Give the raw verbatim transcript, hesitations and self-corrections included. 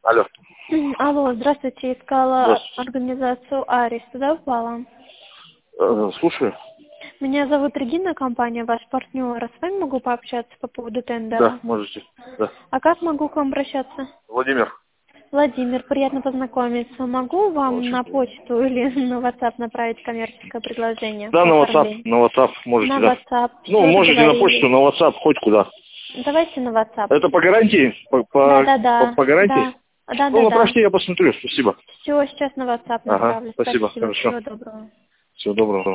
Алло. Алло, здравствуйте. Искала Здравствуйте. организацию Арис. Туда попала? Э, слушаю. Меня зовут Регина, компания ваш партнер. С вами могу пообщаться по поводу тендера? Да, можете. Да. А как могу к вам обращаться? Владимир. Владимир, приятно познакомиться. Могу вам Очень на приятно. почту или на WhatsApp направить коммерческое предложение? Да, по на WhatsApp. оформлению? На WhatsApp можете, На да. WhatsApp. Ну, Всё, можете на договорились. почту, на WhatsApp, хоть куда. Давайте на WhatsApp. Это по гарантии? По, по, по, Да-да-да. по гарантии? Да. Да-да-да. Ну, направьте, я посмотрю. Спасибо. Все, сейчас на WhatsApp Ага, направлю. спасибо, Спасибо. хорошо. Всего доброго. Всего доброго.